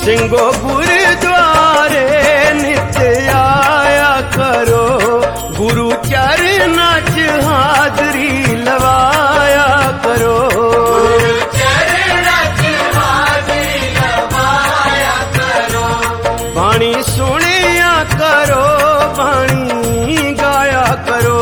ਸਿੰਘੋ ਗੁਰਦੁਆਰੇ ਨਿਤ ਆਇਆ ਕਰੋ, ਗੁਰੂ ਚਰਨਾਂ 'ਚ ਹਾਜ਼ਰੀ ਲਵਾਇਆ ਕਰੋ। ਗੁਰੂ ਚਰਨਾਂ 'ਚ ਹਾਜ਼ਰੀ ਲਵਾਇਆ ਕਰੋ। ਬਾਣੀ ਸੁਣਿਆ ਕਰੋ, ਬਾਣੀ ਗਾਇਆ ਕਰੋ।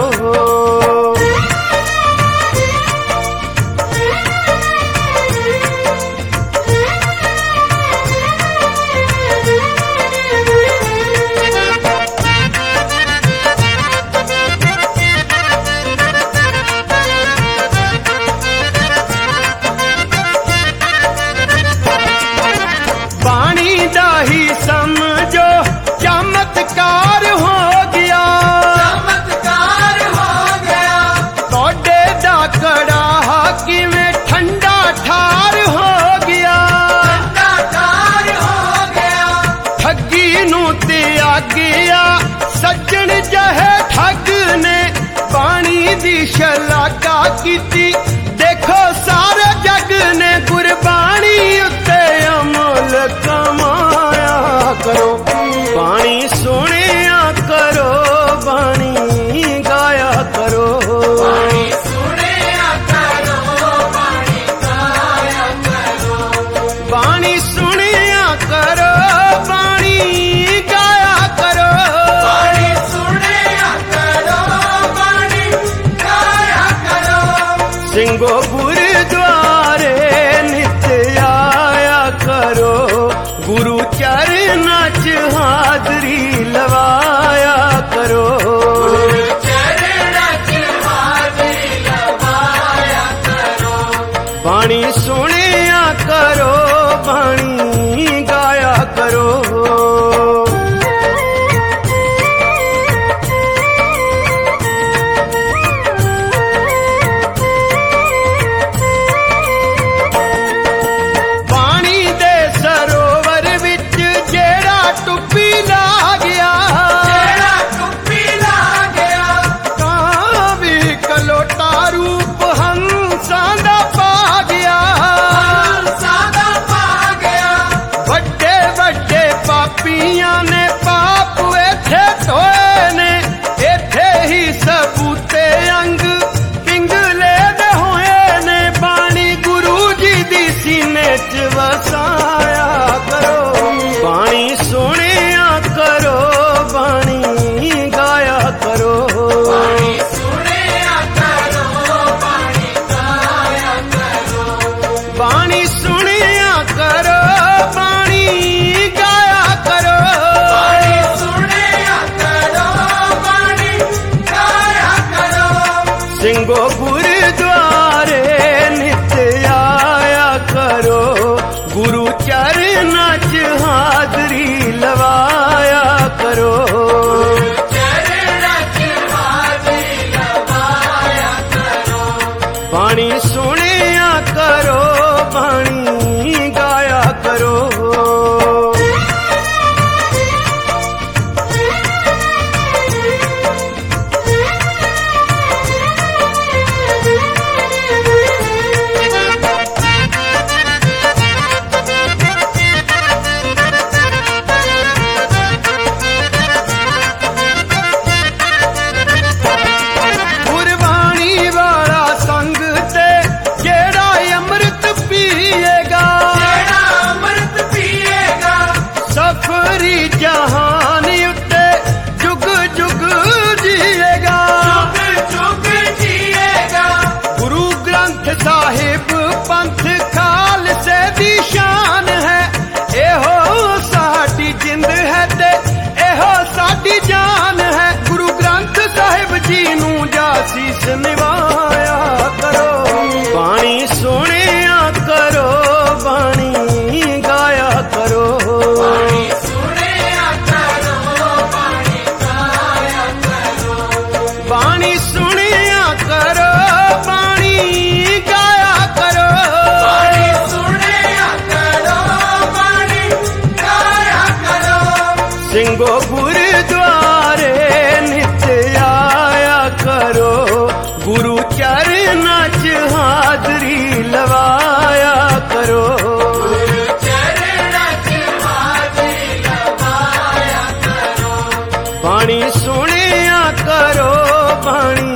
ਬਾਣੀ ਦਾ ਹੀ ਸਮਝੋ ਚਮਤਕਾਰ ਹੋ ਗਿਆ, ਚਮਤਕਾਰ ਹੋ ਗਿਆ। ਤੁਹਾਡੇ ਦਾ ਕੜਾਹਾ ਕਿਵੇਂ ਠੰਡਾ ਠਾਰ ਹੋ ਗਿਆ। ਠੰਡਾ ਠਾਰ ਹੋ ਗਿਆ। ਠੱਗੀ ਨੂੰ ਤਿਆਗਿਆ ਸੱਜਣ ਜਹੇ ਠੱਗ ਨੇ, ਬਾਣੀ ਦੀ ਸ਼ਲਾਘਾ ਕੀਤੀ ਦੇਖੋ ਸਾਰੇ ਜੱਗ ਨੇ। ਗੁਰਬਾਣੀ ਉੱਤੇ ਅਮਲ ਕਮਾਇਆ ਕਰੋ, ਬਾਣੀ ਸੁਣਿਆ ਕਰੋ, ਬਾਣੀ ਗਾਇਆ ਕਰੋ। ਬਾਣੀ ਸੁਣਿਆ ਕਰੋ, ਬਾਣੀ ਗਾਇਆ ਕਰੋ। ਬਾਣੀ ਸੁਣਿਆ ਕਰੋ, ਬਾਣੀ ਗਾਇਆ ਕਰੋ। ਬਾਣੀ ਸੁਣਿਆ ਕਰੋ, ਬਾਣੀ ਗਾਇਆ ਕਰੋ। ਸਿੰਘੋ ਗੁਰਦੁਆਰੇ ਨਿਤ ਆਇਆ ਕਰੋ, ਗੁਰੂ ਚਰਨਾਂ 'ਚ ਹਾਜ਼ਰੀ ਲਵਾਇਆ ਕਰੋ। ਗੁਰੂ ਚਰਨਾਂ 'ਚ ਹਾਜ਼ਰੀ ਲਵਾਇਆ ਕਰੋ। ਬਾਣੀ ਸੁਣਿਆ ਕਰੋ, ਬਾਣੀ ਗਾਇਆ ਕਰੋ। ਬਾਣੀ ਦੇ ਸਰੋਵਰ ਵਿੱਚ ਜਿਹੜਾ ਟੁੱਪੀ ਲਾ ਗਿਆ, ਜਿਹੜਾ ਟੁੱਪੀ ਲਾ ਗਿਆ। ਤਾਂ ਵੀ ਕਲੋਟਾ ਰੂਪ ਹੰਸਾਂ ਦਾ ਪਾ ਗਿਆ। ਹੰਸਾਂ ਦਾ ਪਾ ਗਿਆ। ਵੱਡੇ ਵੱਡੇ ਪਾਪੀਆਂ ਨੇ ਪਾਪ ਇੱਥੇ ਢੋਏ ਨੇ, ਇੱਥੇ ਹੀ ਸਬੂਤੇ ਅੰਗ ਪਿੰਗਲੇ ਦੇ ਹੋਏ ਨੇ। ਬਾਣੀ ਗੁਰੂ ਜੀ ਦੀ ਸੀਨੇ 'ਚ ਵਸਾਇਆ ਕਰੋ, ਬਾਣੀ ਸੁਣਿਆ ਕਰੋ, ਬਾਣੀ ਗਾਇਆ ਕਰੋ। ਬਾਣੀ ਸੁਣਿਆ ਕਰੋ, ਬਾਣੀ ਗਾਇਆ ਕਰੋ। ਬਾਣੀ ਸੁਣਿਆ ਕਰੋ, ਬਾਣੀ ਗਾਇਆ ਕਰੋ। ਬਾਣੀ ਸੁਣਿਆ ਕਰੋ, ਬਾਣੀ ਗਾਇਆ ਕਰੋ। ਸਿੰਘੋ ਗੁਰਦੁਆਰੇ ਨਿਤ ਆਇਆ ਕਰੋ, ਗੁਰੂ ਚਰਨਾਂ 'ਚ ਹਾਜ਼ਰੀ ਲਵਾਇਆ ਕਰੋ। ਚਰਨਾਂ 'ਚ ਹਾਜ਼ਰੀ ਲਵਾਇਆ ਕਰੋ। ਬਾਣੀ ਸੁਣਿਆ ਕਰੋ, ਬਾਣੀ ਗਾਇਆ ਕਰੋ। ਗੁਰਬਾਣੀ ਵਾਲਾ ਸੰਗ ਤੇ ਜਿਹੜਾ ਅੰਮ੍ਰਿਤ ਪੀਏਗਾ, ਜਿਹੜਾ ਅੰਮ੍ਰਿਤ ਪੀਏਗਾ। ਸਫਰੀ ਜਹਾਨ ਉੱਤੇ ਜੁਗ ਜੁਗ ਜੀਏਗਾ। ਜੁਗ ਜੁਗ ਜੀਏਗਾ। ਗੁਰੂ ਗ੍ਰੰਥ ਸਾਹਿਬ ਪੰਥ ਖਾਲਸੇ ਦੀ ਸ਼ਾਨ ਹੈ, ਇਹੋ ਸਾਡੀ ਜਿੰਦ ਹੈ ਤੇ ਇਹੋ ਸਾਡੀ ਜਾਨ ਹੈ। ਗੁਰੂ ਗ੍ਰੰਥ ਸਾਹਿਬ ਜੀ ਨੂੰ ਜਾਸੀਸ ਨਿਵਾਇਆ ਕਰੋ, ਬਾਣੀ ਸੁਣਿਆ ਕਰੋ, ਬਾਣੀ ਗਾਇਆ ਕਰੋ। ਬਾਣੀ ਸੁਣਿਆ ਕਰੋ, ਬਾਣੀ ਗਾਇਆ ਕਰੋ। ਬਾਣੀ ਸੁਣਿਆ ਕਰੋ, ਬਾਣੀ ਗਾਇਆ ਕਰੋ। ਬਾਣੀ ਸੁਣਿਆ ਕਰੋ, ਬਾਣੀ ਗਾਇਆ ਕਰੋ। ਸਿੰਘੋ ਗੁਰਦੁਆਰੇ ਨਿਤ ਆਇਆ ਕਰੋ, ਗੁਰੂ ਚਰਨਾਂ 'ਚ ਹਾਜ਼ਰੀ ਲਵਾਇਆ ਕਰੋ। ਗੁਰੂ ਚਰਨਾਂ 'ਚ ਬਾਣੀ ਸੁਣਿਆ ਕਰੋ ਬਾਣੀ